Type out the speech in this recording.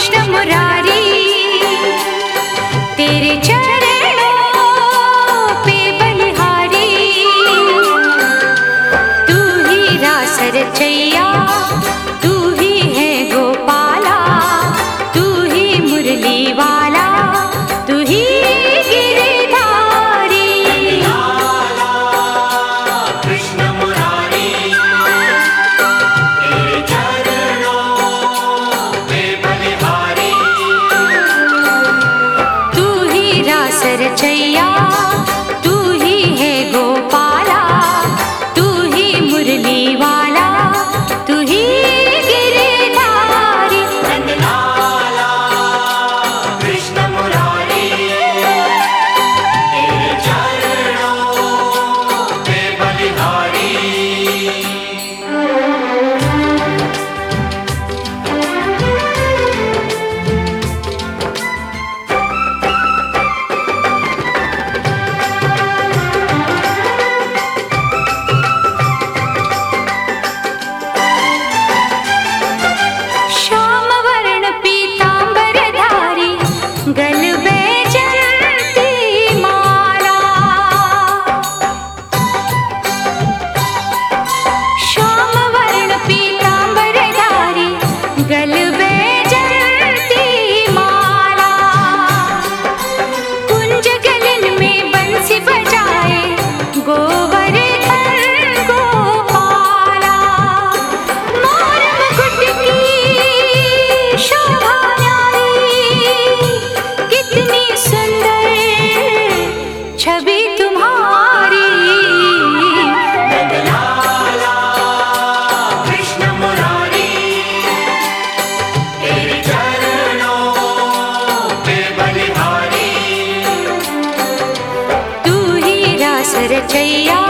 कृष्ण मुरारी, तेरे चरणों पे बलिहारी। तू ही रास रचैया, तू ही है गोपाला, तू ही मुरली वाला, तू ही गिरधारी। कृष्ण मुरारी, तेरे चरणों पे बलिहारी। तू ही रास रचैया, तू ही है गोपाला, तू ही मुरली वाला, तू ही गिरधारी। नंदलाला कृष्ण मुरारी, तेरे चरणों पे बलिहारी। श्याम वर्ण पीतांबरधारी, गल बैजंती माला। श्याम वर्ण पीतांबरधारी, गल बैजंती माला। कुंज गलन में बंसी बजाए गोवर्धन गोपाला। मोर मुकुट की शोभा न्यारी, कितनी सुंदर छवि तुम्हारी। नंदलाला कृष्ण मुरारी, तेरे चरणों पे बलिहारी। तू ही रास रचैया,